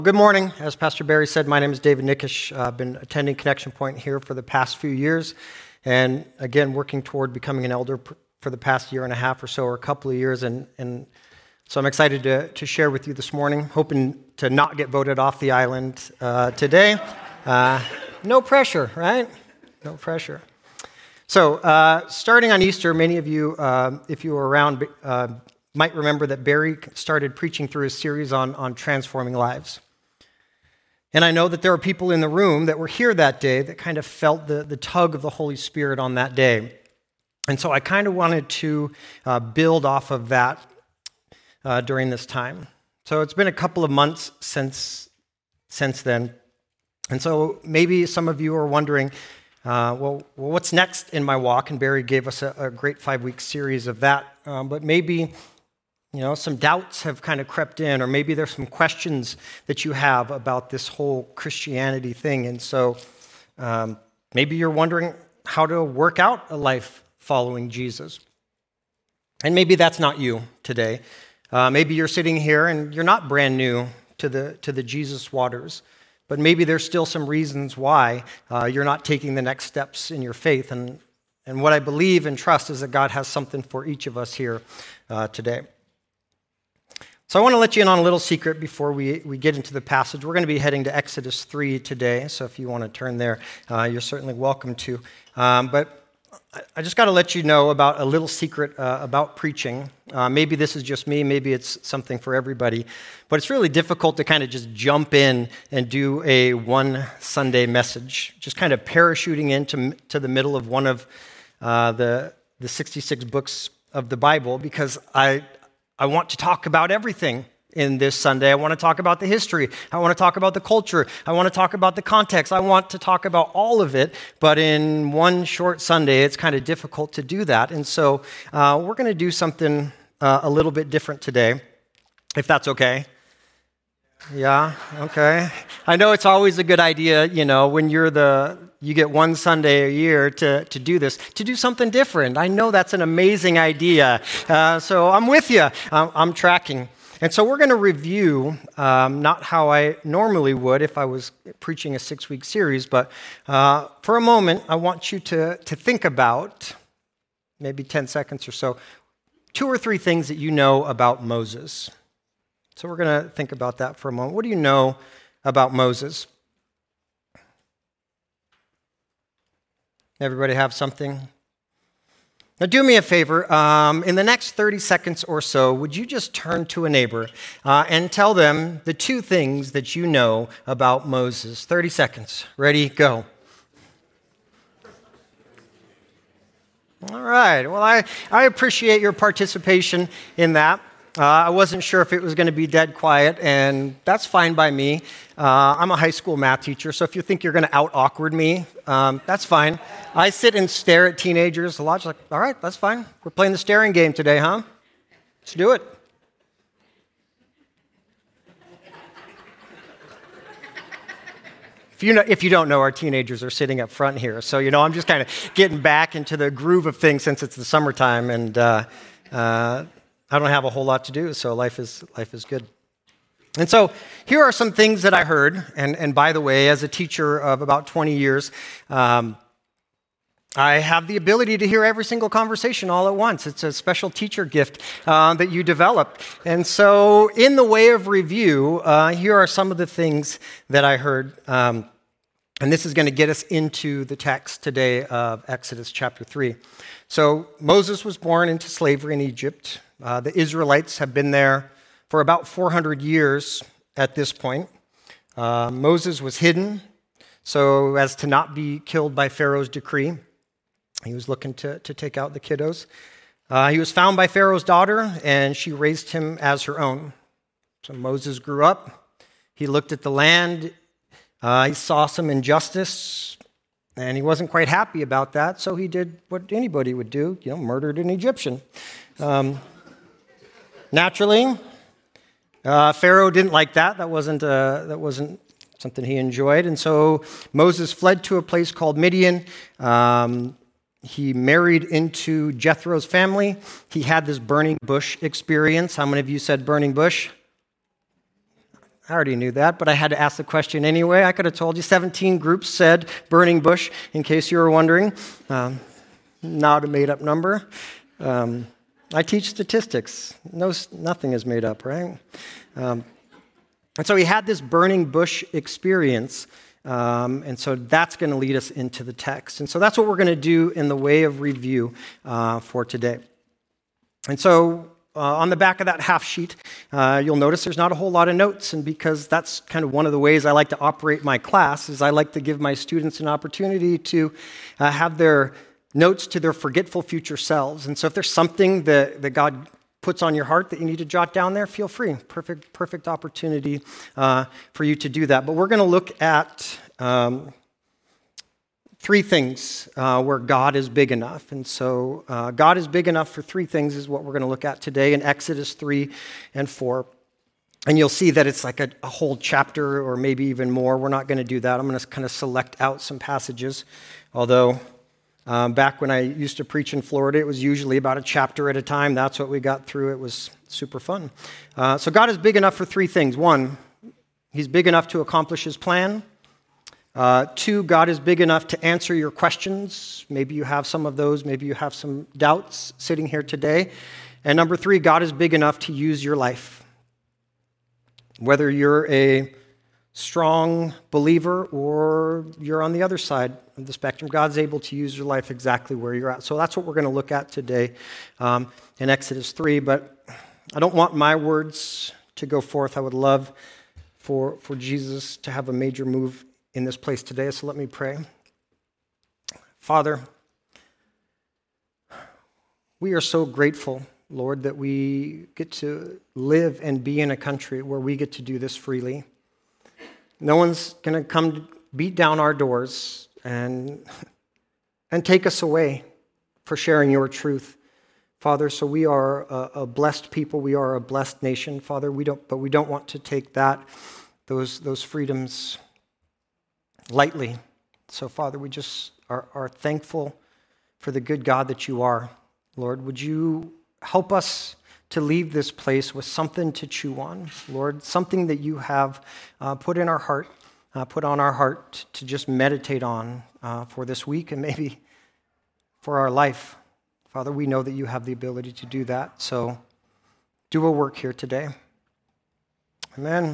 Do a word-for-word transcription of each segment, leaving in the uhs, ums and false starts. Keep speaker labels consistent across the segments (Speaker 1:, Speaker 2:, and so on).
Speaker 1: Good morning. As Pastor Barry said, my name is David Nickish. Uh, I've been attending Connection Point here for the past few years, and again, working toward becoming an elder pr- for the past year and a half or so, or a couple of years, and, and so I'm excited to, to share with you this morning, hoping to not get voted off the island uh, today. Uh, no pressure, right? No pressure. So, uh, starting on Easter, many of you, uh, if you were around, uh, might remember that Barry started preaching through a series on, on transforming lives. And I know that there are people in the room that were here that day that kind of felt the, the tug of the Holy Spirit on that day. And so I kind of wanted to uh, build off of that uh, during this time. So it's been a couple of months since, since then. And so maybe some of you are wondering, uh, well, well, what's next in my walk? And Barry gave us a, a great five-week series of that. Um, but maybe You know, some doubts have kind of crept in, or maybe there's some questions that you have about this whole Christianity thing. And so um, maybe you're wondering how to work out a life following Jesus. And maybe that's not you today. Uh, maybe you're sitting here and you're not brand new to the to the Jesus waters, but maybe there's still some reasons why uh, you're not taking the next steps in your faith. And, and what I believe and trust is that God has something for each of us here uh, today. So I want to let you in on a little secret before we, we get into the passage. We're going to be heading to Exodus three today, so if you want to turn there, uh, you're certainly welcome to. Um, but I just got to let you know about a little secret uh, about preaching. Uh, maybe this is just me, maybe it's something for everybody, but it's really difficult to kind of just jump in and do a one Sunday message, just kind of parachuting into to the middle of one of uh, the, the sixty-six books of the Bible, because I... I want to talk about everything in this Sunday. I want to talk about the history. I want to talk about the culture. I want to talk about the context. I want to talk about all of it, but in one short Sunday, it's kind of difficult to do that. And so uh, we're going to do something uh, a little bit different today, if that's okay. Yeah, okay. I know it's always a good idea, you know, when you're the... you get one Sunday a year to, to do this, to do something different. I know that's an amazing idea. Uh, so I'm with you. I'm, I'm tracking. And so we're going to review, um, not how I normally would if I was preaching a six-week series, but uh, for a moment, I want you to, to think about, maybe ten seconds or so, two or three things that you know about Moses. So we're going to think about that for a moment. What do you know about Moses? Everybody have something? Now do me a favor. Um, in the next thirty seconds or so, would you just turn to a neighbor uh, and tell them the two things that you know about Moses? thirty seconds. Ready? Go. All right. Well, I, I appreciate your participation in that. Uh, I wasn't sure if it was going to be dead quiet, and that's fine by me. Uh, I'm a high school math teacher, so if you think you're going to out-awkward me, um, that's fine. I sit and stare at teenagers a lot. Just like, all right, that's fine. We're playing the staring game today, huh? Let's do it. If you know, if you don't know, our teenagers are sitting up front here, so you know I'm just kind of getting back into the groove of things since it's the summertime, and uh, uh, I don't have a whole lot to do, so life is life is good. And so here are some things that I heard, and, and by the way, as a teacher of about twenty years, um, I have the ability to hear every single conversation all at once. It's a special teacher gift uh, that you develop. And so in the way of review, uh, here are some of the things that I heard. Um, and this is going to get us into the text today of Exodus chapter three. So Moses was born into slavery in Egypt. Uh, the Israelites have been there for about four hundred years at this point. Uh, Moses was hidden so as to not be killed by Pharaoh's decree. He was looking to, to take out the kiddos. Uh, he was found by Pharaoh's daughter, and she raised him as her own. So Moses grew up. He looked at the land. Uh, he saw some injustice, and he wasn't quite happy about that, so he did what anybody would do, you know, murdered an Egyptian. Um, naturally, uh, Pharaoh didn't like that. That wasn't, uh, that wasn't something he enjoyed, and so Moses fled to a place called Midian. Um, He married into Jethro's family. He had this burning bush experience. How many of you said burning bush? I already knew that, but I had to ask the question anyway. I could have told you seventeen groups said burning bush, in case you were wondering. Um, not a made-up number. Um, I teach statistics. No, nothing is made up, right? Um, and so he had this burning bush experience, um, and so that's going to lead us into the text. And so that's what we're going to do in the way of review uh, for today. And so uh, on the back of that half sheet, uh, you'll notice there's not a whole lot of notes, and because that's kind of one of the ways I like to operate my class is I like to give my students an opportunity to uh, have their notes to their forgetful future selves. And so if there's something that, that God puts on your heart that you need to jot down there, feel free. Perfect, perfect opportunity uh, for you to do that. But we're going to look at um, three things uh, where God is big enough. And so uh, God is big enough for three things is what we're going to look at today in Exodus three and four. And you'll see that it's like a, a whole chapter or maybe even more. We're not going to do that. I'm going to kind of select out some passages, although Um, back when I used to preach in Florida, it was usually about a chapter at a time. That's what we got through. It was super fun. Uh, so God is big enough for three things. One, he's big enough to accomplish his plan. Uh, two, God is big enough to answer your questions. Maybe you have some of those. Maybe you have some doubts sitting here today. And number three, God is big enough to use your life. Whether you're a strong believer or you're on the other side of the spectrum, God's able to use your life exactly where you're at. So that's what we're going to look at today um, in Exodus three. But I don't want my words to go forth. I would love for, for Jesus to have a major move in this place today. So let me pray. Father, we are so grateful, Lord, that we get to live and be in a country where we get to do this freely. No one's going to come to beat down our doors and, and take us away for sharing your truth, Father. So we are a, a blessed people. We are a blessed nation, Father. We don't, but we don't want to take that, those, those freedoms lightly. So, Father, we just are, are thankful for the good God that you are. Lord, would you help us to leave this place with something to chew on, Lord, something that you have uh, put in our heart, uh, put on our heart to just meditate on uh, for this week and maybe for our life. Father, we know that you have the ability to do that, so do a work here today. Amen.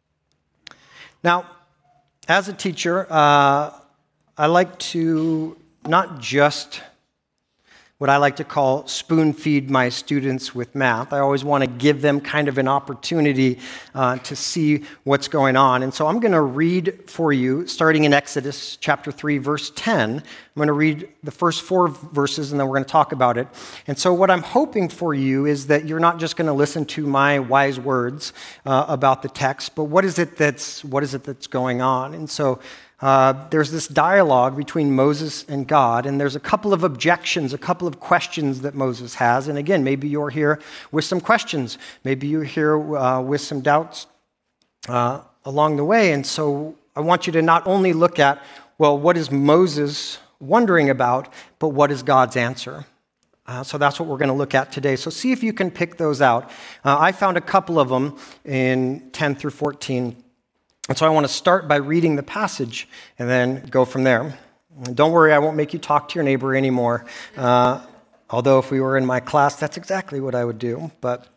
Speaker 1: Now, as a teacher, uh, I like to not just what I like to call spoon feed my students with math. I always want to give them kind of an opportunity uh, to see what's going on. And so I'm going to read for you, starting in Exodus chapter three, verse ten. I'm going to read the first four verses, and then we're going to talk about it. And so what I'm hoping for you is that you're not just going to listen to my wise words uh, about the text, but what is it that's what is it that's going on? And so Uh, there's this dialogue between Moses and God, and there's a couple of objections, a couple of questions that Moses has. And again, maybe you're here with some questions. Maybe you're here uh, with some doubts uh, along the way. And so I want you to not only look at, well, what is Moses wondering about, but what is God's answer? Uh, so that's what we're going to look at today. So see if you can pick those out. Uh, I found a couple of them in ten through fourteen. And so I want to start by reading the passage and then go from there. And don't worry, I won't make you talk to your neighbor anymore. Uh, although if we were in my class, that's exactly what I would do. But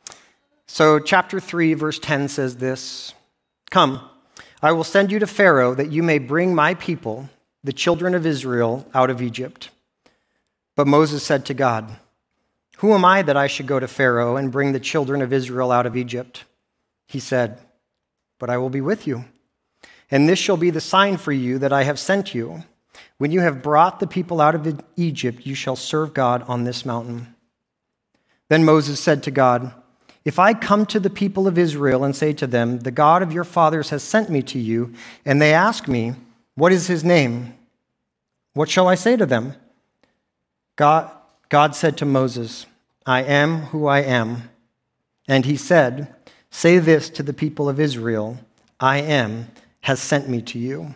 Speaker 1: so chapter three, verse ten says this: "Come, I will send you to Pharaoh that you may bring my people, the children of Israel, out of Egypt." But Moses said to God, "Who am I that I should go to Pharaoh and bring the children of Israel out of Egypt?" He said, "But I will be with you, and this shall be the sign for you that I have sent you. When you have brought the people out of Egypt, you shall serve God on this mountain." Then Moses said to God, "If I come to the people of Israel and say to them, 'The God of your fathers has sent me to you,' and they ask me, 'What is his name?' what shall I say to them?" God, God said to Moses, "I am who I am." And he said, "Say this to the people of Israel, 'I am has sent me to you.'"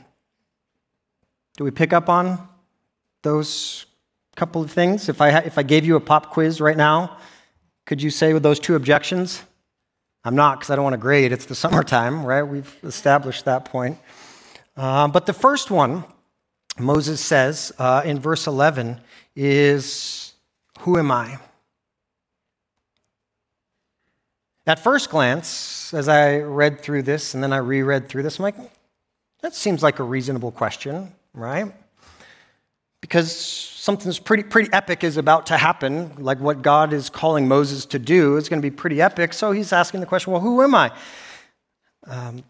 Speaker 1: Do we pick up on those couple of things? If I if I gave you a pop quiz right now, could you say with those two objections? I'm not, because I don't want to grade. It's the summertime, right? We've established that point. Uh, but the first one, Moses says uh, in verse eleven, is, "Who am I?" At first glance, as I read through this and then I reread through this, I'm like, that seems like a reasonable question, right? Because something's pretty pretty epic is about to happen, like what God is calling Moses to do is going to be pretty epic. So he's asking the question, well, who am I? Um,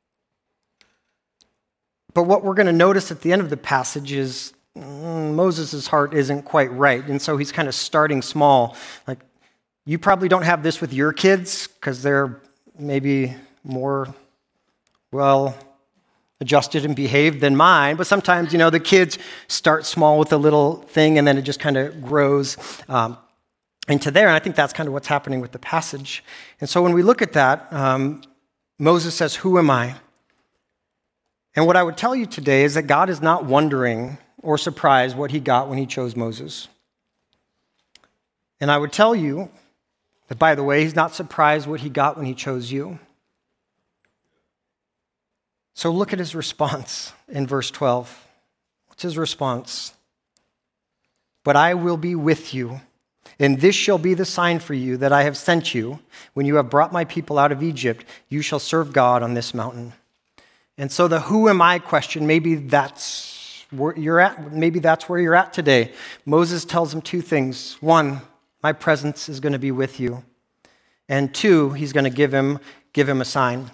Speaker 1: but what we're going to notice at the end of the passage is mm, Moses' heart isn't quite right. And so he's kind of starting small. Like, you probably don't have this with your kids because they're maybe more, well, adjusted and behaved than mine, but sometimes, you know, the kids start small with a little thing and then it just kind of grows um, into there, and I think that's kind of what's happening with the passage. And so when we look at that, um, Moses says, "Who am I?" And what I would tell you today is that God is not wondering or surprised what he got when he chose Moses. And I would tell you that, by the way, he's not surprised what he got when he chose you. So look at his response in verse twelve. What's his response? "But I will be with you, and this shall be the sign for you that I have sent you. When you have brought my people out of Egypt, you shall serve God on this mountain." And so the "who am I" question, maybe that's where you're at. Maybe that's where you're at today. Moses tells him two things. One, my presence is going to be with you. And two, he's going to give him, give him a sign.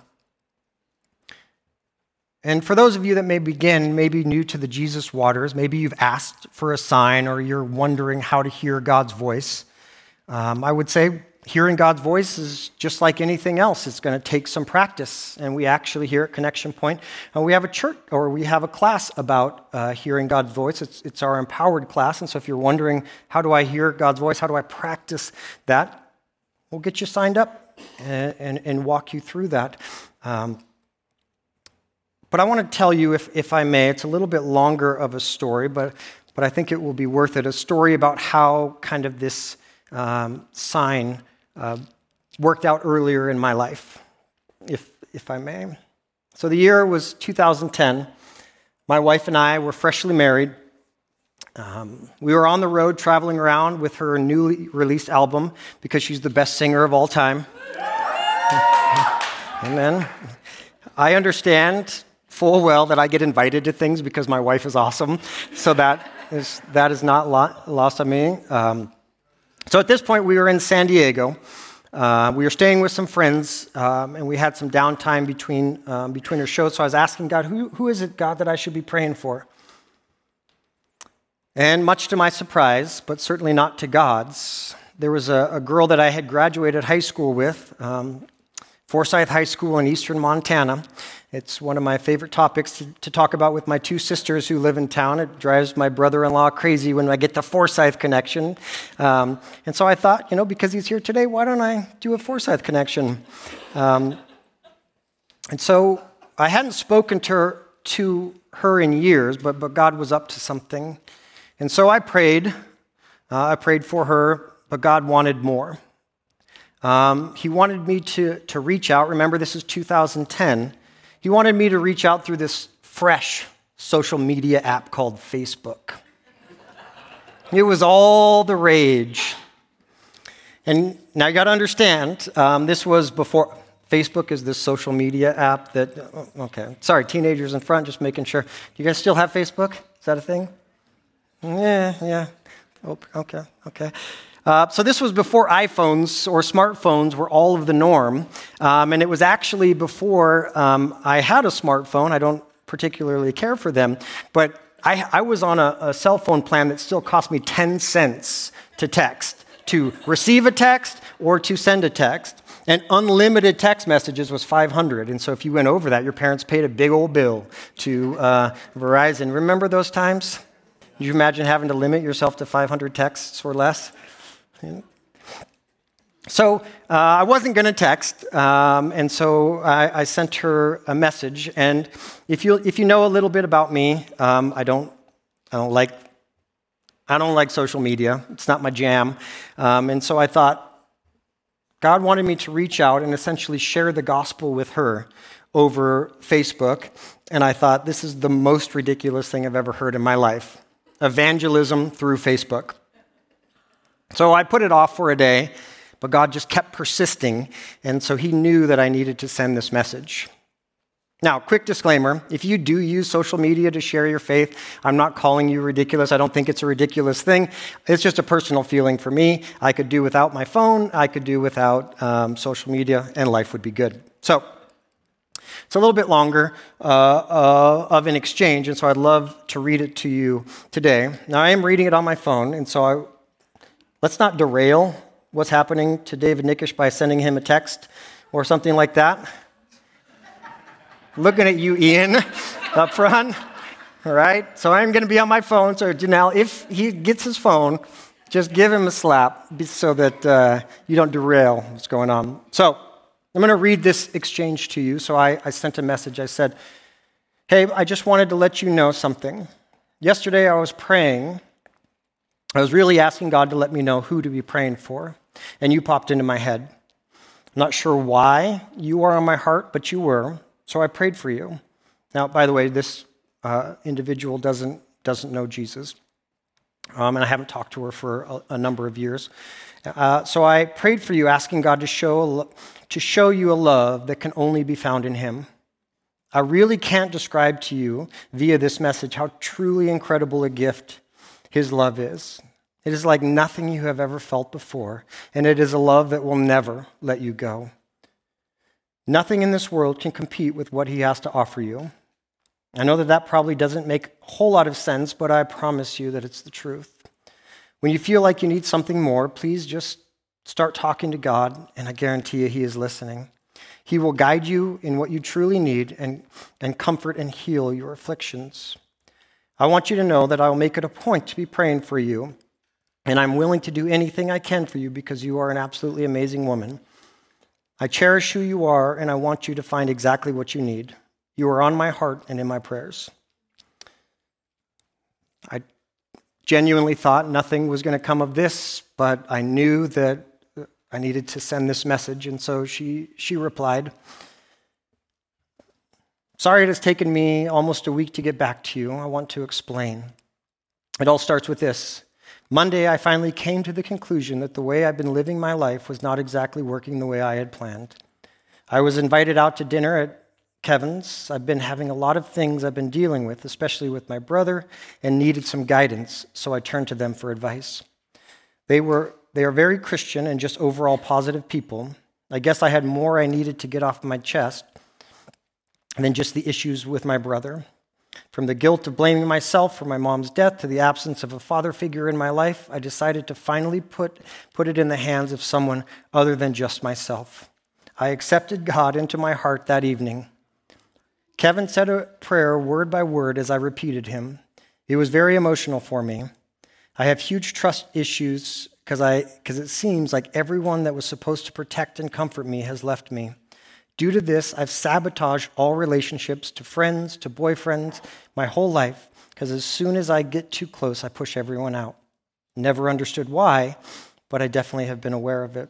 Speaker 1: And for those of you that may begin, maybe new to the Jesus waters, maybe you've asked for a sign or you're wondering how to hear God's voice, um, I would say hearing God's voice is just like anything else. It's going to take some practice. And we actually here at Connection Point, uh, we have a church or we have a class about uh, hearing God's voice. It's, it's our empowered class. And so if you're wondering, how do I hear God's voice? How do I practice that? We'll get you signed up and, and, and walk you through that. Um, But I want to tell you, if, if I may, it's a little bit longer of a story, but, but I think it will be worth it. A story about how kind of this um, sign uh, worked out earlier in my life, if, if I may. So the year was two thousand ten. My wife and I were freshly married. Um, we were on the road traveling around with her newly released album because she's the best singer of all time. Amen. I understand full well that I get invited to things because my wife is awesome, so that is that is not lost on me. Um, so at this point, we were in San Diego. Uh, we were staying with some friends, um, and we had some downtime between um, between our shows. So I was asking God, who who is it, God, that I should be praying for? And much to my surprise, but certainly not to God's, there was a, a girl that I had graduated high school with, um, Forsyth High School in eastern Montana. It's one of my favorite topics to, to talk about with my two sisters who live in town. It drives my brother-in-law crazy when I get the Forsyth connection. Um, and so I thought, you know, because he's here today, why don't I do a Forsyth connection? Um, and so I hadn't spoken to her, to her in years, but, but God was up to something. And so I prayed. Uh, I prayed for her, but God wanted more. Um, he wanted me to, to reach out. Remember, this is two thousand ten. He wanted me to reach out through this fresh social media app called Facebook. It was all the rage. And now you got to understand, um, this was before, Facebook is this social media app that, okay, sorry, teenagers in front, just making sure. Do you guys still have Facebook? Is that a thing? Yeah, yeah. Oh, okay, okay. Uh, so this was before iPhones or smartphones were all of the norm, um, and it was actually before um, I had a smartphone. I don't particularly care for them, but I, I was on a, a cell phone plan that still cost me ten cents to text, to receive a text or to send a text, and unlimited text messages was five hundred. And so if you went over that, your parents paid a big old bill to uh, Verizon. Remember those times? Did you imagine having to limit yourself to five hundred texts or less? So uh, I wasn't going to text, um, and so I, I sent her a message. And if you if you know a little bit about me, um, I don't I don't like I don't like social media. It's not my jam. Um, and so I thought, God wanted me to reach out and essentially share the gospel with her over Facebook. And I thought, this is the most ridiculous thing I've ever heard in my life. Evangelism through Facebook. So I put it off for a day, but God just kept persisting. And so he knew that I needed to send this message. Now, quick disclaimer, if you do use social media to share your faith, I'm not calling you ridiculous. I don't think it's a ridiculous thing. It's just a personal feeling for me. I could do without my phone. I could do without um, social media, and life would be good. So it's a little bit longer uh, uh, of an exchange, and so I'd love to read it to you today. Now, I am reading it on my phone, and so I, let's not derail what's happening to David Nickish by sending him a text or something like that. Looking at you, Ian, up front. All right? So I'm going to be on my phone. So Janelle, if he gets his phone, just give him a slap so that uh, you don't derail what's going on. So I'm going to read this exchange to you. So I, I sent a message. I said, hey, I just wanted to let you know something. Yesterday I was praying. I was really asking God to let me know who to be praying for. And you popped into my head. I'm not sure why you were on my heart, but you were. So I prayed for you. Now, by the way, this uh, individual doesn't doesn't know Jesus, um, and I haven't talked to her for a, a number of years. Uh, so I prayed for you, asking God to show to show you a love that can only be found in Him. I really can't describe to you via this message how truly incredible a gift His love is. It is like nothing you have ever felt before, and it is a love that will never let you go. Nothing in this world can compete with what He has to offer you. I know that that probably doesn't make a whole lot of sense, but I promise you that it's the truth. When you feel like you need something more, please just start talking to God, and I guarantee you He is listening. He will guide you in what you truly need and, and comfort and heal your afflictions. I want you to know that I will make it a point to be praying for you, and I'm willing to do anything I can for you because you are an absolutely amazing woman. I cherish who you are, and I want you to find exactly what you need. You are on my heart and in my prayers. I genuinely thought nothing was going to come of this, but I knew that I needed to send this message, and so she, she replied, sorry it has taken me almost a week to get back to you. I want to explain. It all starts with this. Monday, I finally came to the conclusion that the way I've been living my life was not exactly working the way I had planned. I was invited out to dinner at Kevin's. I've been having a lot of things I've been dealing with, especially with my brother, and needed some guidance, so I turned to them for advice. They were they are very Christian and just overall positive people. I guess I had more I needed to get off my chest than just the issues with my brother. From the guilt of blaming myself for my mom's death to the absence of a father figure in my life, I decided to finally put, put it in the hands of someone other than just myself. I accepted God into my heart that evening. Kevin said a prayer word by word as I repeated him. It was very emotional for me. I have huge trust issues because I because it seems like everyone that was supposed to protect and comfort me has left me. Due to this, I've sabotaged all relationships to friends, to boyfriends, my whole life, because as soon as I get too close, I push everyone out. Never understood why, but I definitely have been aware of it.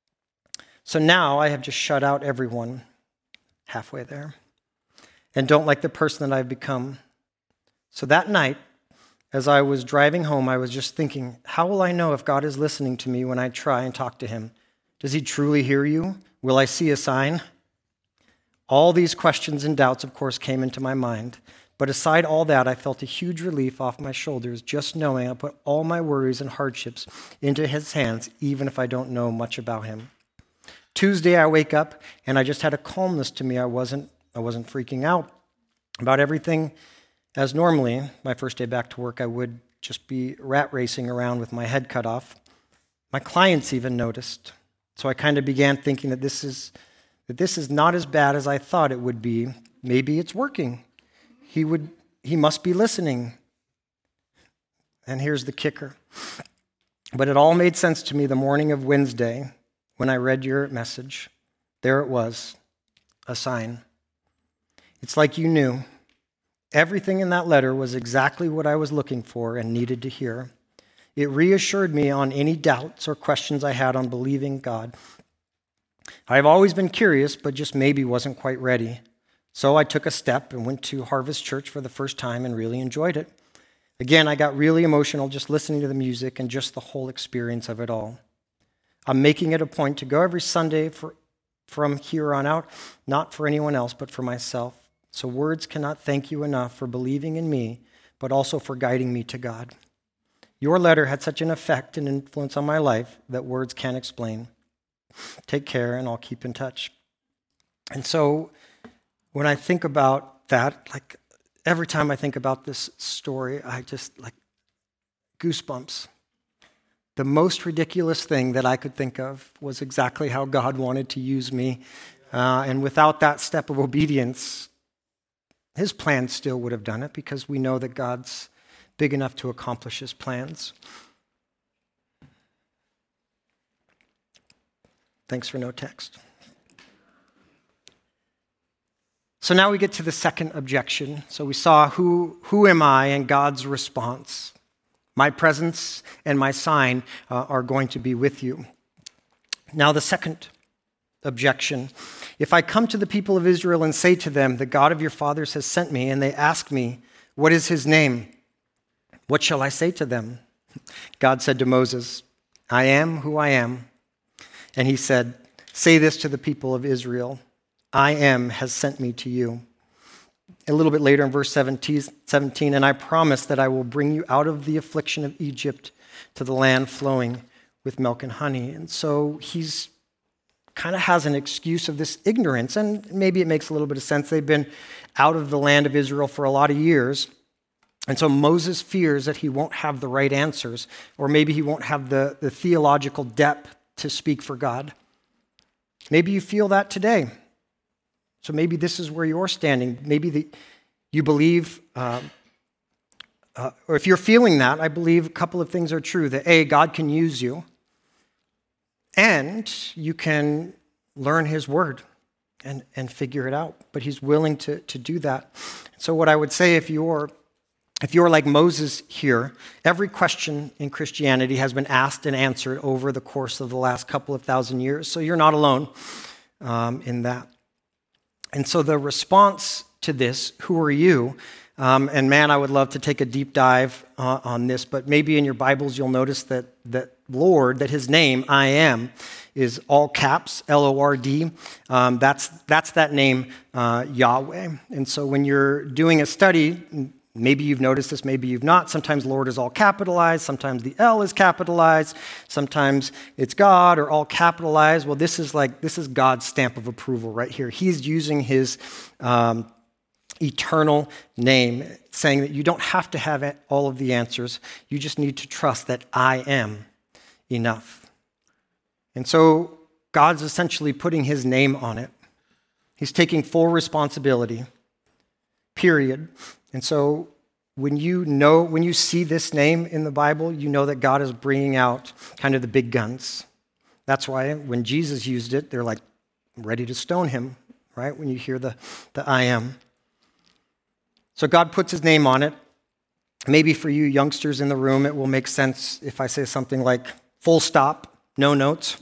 Speaker 1: So now I have just shut out everyone halfway there and don't like the person that I've become. So that night, as I was driving home, I was just thinking, how will I know if God is listening to me when I try and talk to Him? Does He truly hear you? Will I see a sign? All these questions and doubts, of course, came into my mind. But aside all that, I felt a huge relief off my shoulders just knowing I put all my worries and hardships into His hands, even if I don't know much about Him. Tuesday, I wake up, and I just had a calmness to me. I wasn't, I wasn't freaking out about everything as normally, my first day back to work, I would just be rat racing around with my head cut off. My clients even noticed. So I kind of began thinking that this is that this is not as bad as I thought it would be. Maybe it's working. He would he must be listening. And here's the kicker. But it all made sense to me the morning of Wednesday when I read your message. There it was, a sign. It's like you knew. Everything in that letter was exactly what I was looking for and needed to hear. It reassured me on any doubts or questions I had on believing God. I've always been curious, but just maybe wasn't quite ready. So I took a step and went to Harvest Church for the first time and really enjoyed it. Again, I got really emotional just listening to the music and just the whole experience of it all. I'm making it a point to go every Sunday for, from here on out, not for anyone else, but for myself. So words cannot thank you enough for believing in me, but also for guiding me to God. Your letter had such an effect and influence on my life that words can't explain. Take care, and I'll keep in touch. And so when I think about that, like every time I think about this story, I just like goosebumps. The most ridiculous thing that I could think of was exactly how God wanted to use me. Uh, and without that step of obedience, his plan still would have done it, because we know that God's big enough to accomplish his plans. Thanks for no text. So now we get to the second objection. So we saw who, who am I and God's response. My presence and my sign uh, are going to be with you. Now the second objection. If I come to the people of Israel and say to them, the God of your fathers has sent me, and they ask me, what is his name? What shall I say to them? God said to Moses, I am who I am. And he said, say this to the people of Israel, I am has sent me to you. A little bit later in verse seventeen, and I promise that I will bring you out of the affliction of Egypt to the land flowing with milk and honey. And so he's kind of has an excuse of this ignorance, and maybe it makes a little bit of sense. They've been out of the land of Israel for a lot of years. And so Moses fears that he won't have the right answers, or maybe he won't have the, the theological depth to speak for God. Maybe you feel that today. So maybe this is where you're standing. Maybe the, you believe, uh, uh, or if you're feeling that, I believe a couple of things are true. That A, God can use you, and you can learn his word and, and figure it out. But he's willing to, to do that. So what I would say, if you're If you're like Moses here, every question in Christianity has been asked and answered over the course of the last couple of thousand years. So you're not alone um, in that. And so the response to this, who are you? Um, and man, I would love to take a deep dive uh, on this, but maybe in your Bibles you'll notice that that Lord, that his name, I am, is all caps, L O R D. Um, that's, that's that name, uh, Yahweh. And so when you're doing a study, maybe you've noticed this, maybe you've not. Sometimes Lord is all capitalized. Sometimes the L is capitalized. Sometimes it's God or all capitalized. Well, this is like, this is God's stamp of approval right here. He's using his um, eternal name, saying that you don't have to have all of the answers. You just need to trust that I am enough. And so God's essentially putting his name on it. He's taking full responsibility, period. And so when you know, when you see this name in the Bible, you know that God is bringing out kind of the big guns. That's why when Jesus used it, they're like ready to stone him, right? When you hear the, the I am. So God puts his name on it. Maybe for you youngsters in the room, it will make sense if I say something like full stop, no notes.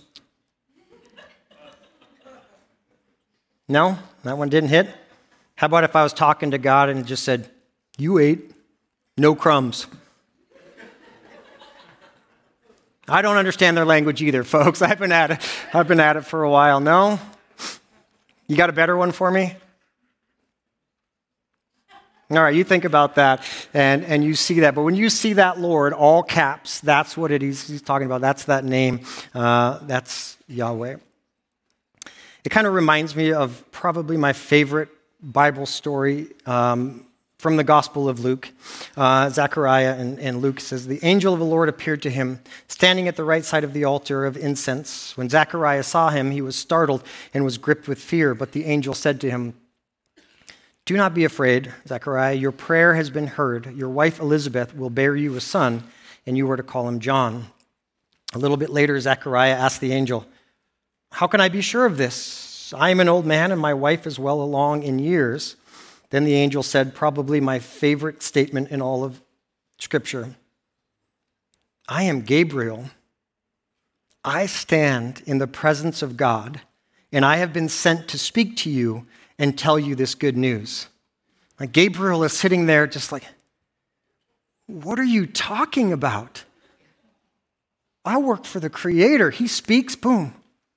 Speaker 1: No? That one didn't hit? How about if I was talking to God and it just said, you ate no crumbs? I don't understand their language either, folks. I've been at it. I've been at it for a while. No? You got a better one for me? All right, you think about that and, and you see that. But when you see that Lord, all caps, that's what it is he's talking about. That's that name. Uh, that's Yahweh. It kind of reminds me of probably my favorite Bible story um, from the Gospel of Luke. Uh, Zechariah and, and Luke says, the angel of the Lord appeared to him, standing at the right side of the altar of incense. When Zechariah saw him, he was startled and was gripped with fear. But the angel said to him, do not be afraid, Zechariah. Your prayer has been heard. Your wife Elizabeth will bear you a son, and you are to call him John. A little bit later, Zechariah asked the angel, how can I be sure of this? I am an old man, and my wife is well along in years. Then the angel said, probably my favorite statement in all of Scripture. I am Gabriel. I stand in the presence of God, and I have been sent to speak to you and tell you this good news. Like Gabriel is sitting there just like, what are you talking about? I work for the Creator. He speaks, boom.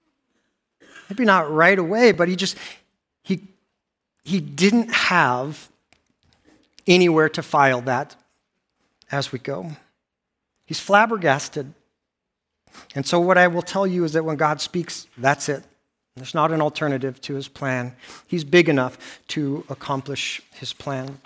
Speaker 1: Maybe not right away, but he just, he, he didn't have anywhere to file that as we go. He's flabbergasted. And so what I will tell you is that when God speaks, that's it. There's not an alternative to his plan. He's big enough to accomplish his plan.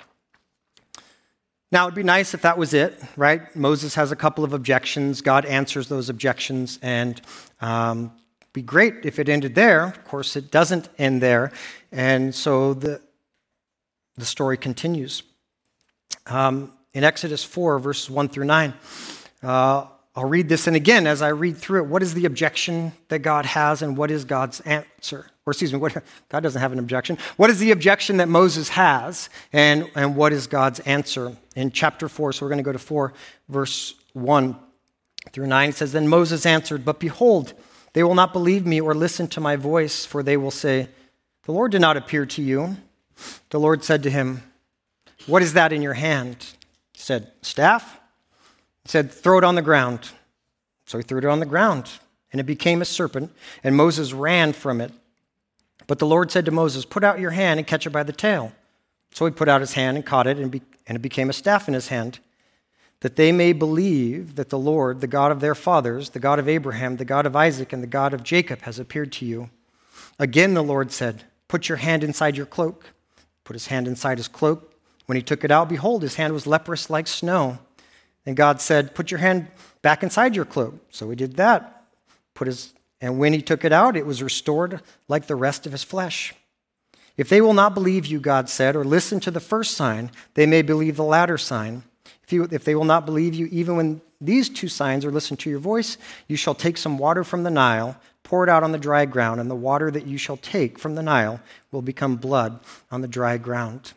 Speaker 1: Now, it'd be nice if that was it, right? Moses has a couple of objections. God answers those objections, and um, it'd be great if it ended there. Of course, it doesn't end there, and so the the story continues. Um, in Exodus four, verses one through nine, uh, I'll read this, and again, as I read through it, what is the objection that God has, and what is God's answer? Or excuse me, what, God doesn't have an objection. What is the objection that Moses has, and, and what is God's answer? In chapter four, so we're going to go to four, verse one through nine, it says, Then Moses answered, But behold, they will not believe me or listen to my voice, for they will say, The Lord did not appear to you. The Lord said to him, What is that in your hand? He said, Staff. He said, Throw it on the ground. So he threw it on the ground, and it became a serpent, and Moses ran from it. But the Lord said to Moses, Put out your hand and catch it by the tail. So he put out his hand and caught it, and, be- and it became a staff in his hand, that they may believe that the Lord, the God of their fathers, the God of Abraham, the God of Isaac, and the God of Jacob has appeared to you. Again the Lord said, Put your hand inside your cloak. Put his hand inside his cloak. When he took it out, behold, his hand was leprous like snow. And God said, Put your hand back inside your cloak. So he did that. Put his, and when he took it out, it was restored like the rest of his flesh. If they will not believe you, God said, or listen to the first sign, they may believe the latter sign. If, you, if they will not believe you, even when these two signs, or listen to your voice, you shall take some water from the Nile, pour it out on the dry ground, and the water that you shall take from the Nile will become blood on the dry ground.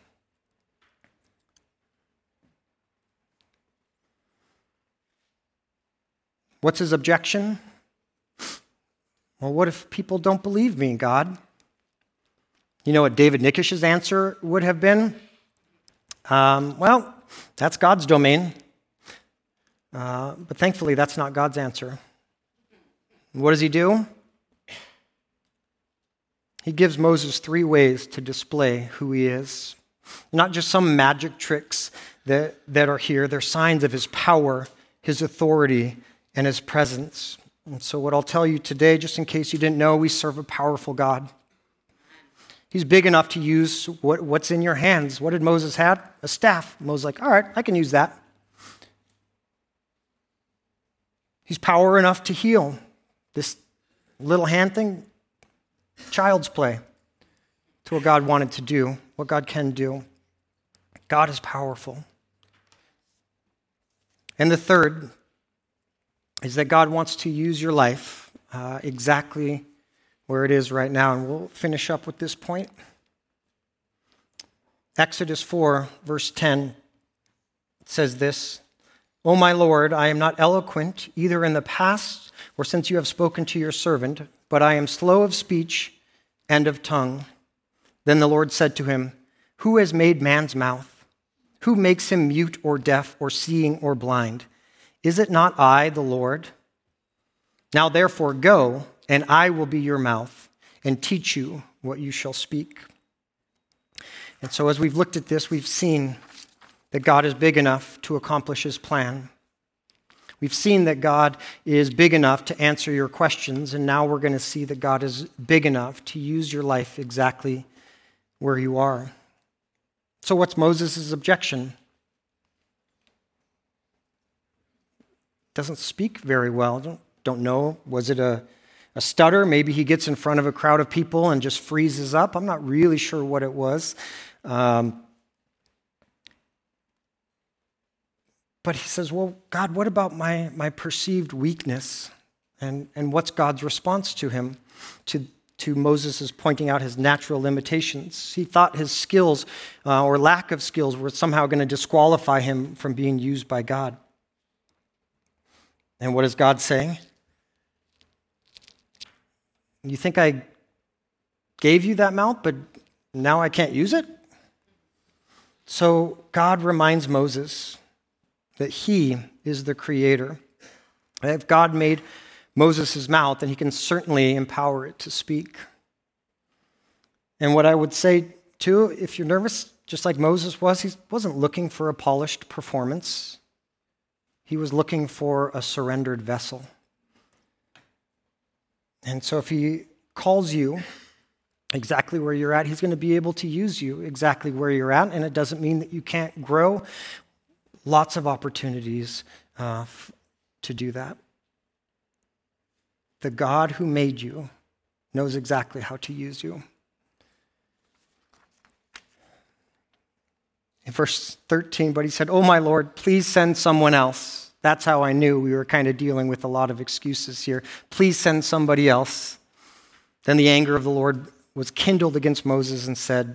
Speaker 1: What's his objection? Well, what if people don't believe me, God? You know what David Nickish's answer would have been? Um, well, that's God's domain. Uh, but thankfully, that's not God's answer. What does he do? He gives Moses three ways to display who he is. Not just some magic tricks that, that are here. They're signs of his power, his authority, and his presence. And so what I'll tell you today, just in case you didn't know, we serve a powerful God. He's big enough to use what, what's in your hands. What did Moses have? A staff. Moses was like, all right, I can use that. He's power enough to heal. This little hand thing, child's play to what God wanted to do, what God can do. God is powerful. And the third is that God wants to use your life uh, exactly where it is right now. And we'll finish up with this point. Exodus four, verse ten says this, O my Lord, I am not eloquent either in the past or since you have spoken to your servant, but I am slow of speech and of tongue. Then the Lord said to him, Who has made man's mouth? Who makes him mute or deaf or seeing or blind? Is it not I, the Lord? Now therefore go, and I will be your mouth, and teach you what you shall speak. And so as we've looked at this, we've seen that God is big enough to accomplish his plan. We've seen that God is big enough to answer your questions, and now we're going to see that God is big enough to use your life exactly where you are. So what's Moses' objection? Doesn't speak very well. Don't, don't know. Was it a, a stutter? Maybe he gets in front of a crowd of people and just freezes up. I'm not really sure what it was. Um, but he says, well, God, what about my, my perceived weakness? And, and what's God's response to him, to, to Moses' pointing out his natural limitations? He thought his skills uh, or lack of skills were somehow going to disqualify him from being used by God. And what is God saying? You think I gave you that mouth, but now I can't use it? So God reminds Moses that he is the creator. And if God made Moses' mouth, then he can certainly empower it to speak. And what I would say, too, if you're nervous, just like Moses was, he wasn't looking for a polished performance. He was looking for a surrendered vessel. And so if he calls you exactly where you're at, he's going to be able to use you exactly where you're at. And it doesn't mean that you can't grow. Lots of opportunities uh, f- to do that. The God who made you knows exactly how to use you. In verse thirteen, but he said, "Oh, my Lord, please send someone else." That's how I knew we were kind of dealing with a lot of excuses here. Please send somebody else. Then the anger of the Lord was kindled against Moses and said,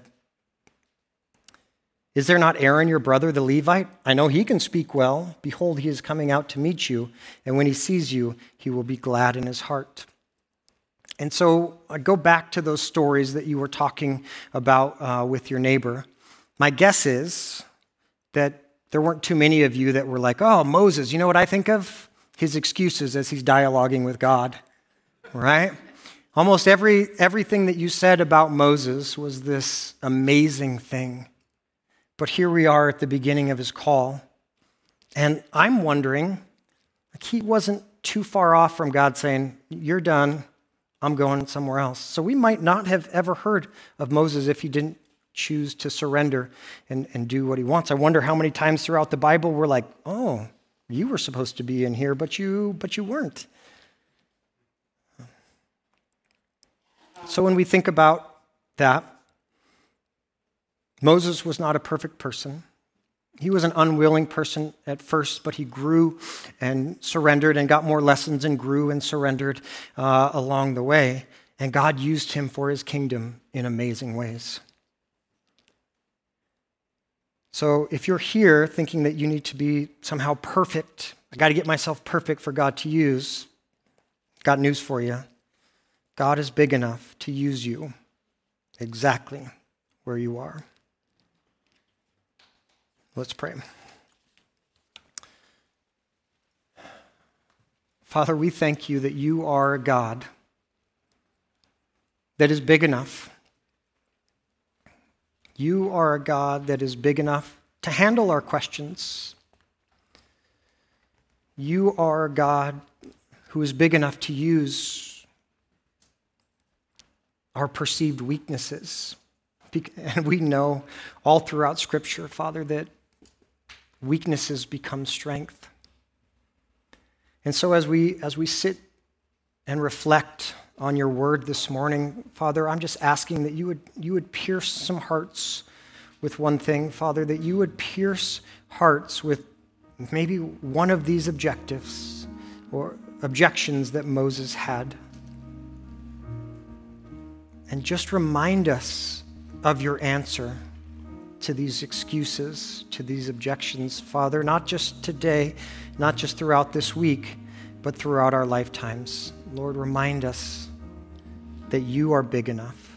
Speaker 1: "Is there not Aaron, your brother, the Levite? I know he can speak well. Behold, he is coming out to meet you, and when he sees you, he will be glad in his heart." And so I go back to those stories that you were talking about uh, with your neighbor. My guess is that there weren't too many of you that were like, "Oh, Moses, you know what I think of? His excuses as he's dialoguing with God," right? Almost every everything that you said about Moses was this amazing thing. But here we are at the beginning of his call. And I'm wondering, like, he wasn't too far off from God saying, "You're done, I'm going somewhere else." So we might not have ever heard of Moses if he didn't choose to surrender and, and do what he wants. I wonder how many times throughout the Bible we're like, "Oh, you were supposed to be in here, but you but you weren't." So when we think about that, Moses was not a perfect person. He was an unwilling person at first, but he grew and surrendered and got more lessons and grew and surrendered uh, along the way. And God used him for his kingdom in amazing ways. So if you're here thinking that you need to be somehow perfect, I got to get myself perfect for God to use, got news for you. God is big enough to use you exactly where you are. Let's pray. Father, we thank you that you are a God that is big enough. You are a God that is big enough to handle our questions. You are a God who is big enough to use our perceived weaknesses. And we know all throughout Scripture, Father, that weaknesses become strength. And so as we as we sit and reflect on your word this morning, Father, I'm just asking that you would you would pierce some hearts with one thing, Father, that you would pierce hearts with maybe one of these objectives or objections that Moses had. And just remind us of your answer to these excuses, to these objections, Father, not just today, not just throughout this week, but throughout our lifetimes. Lord, remind us that you are big enough.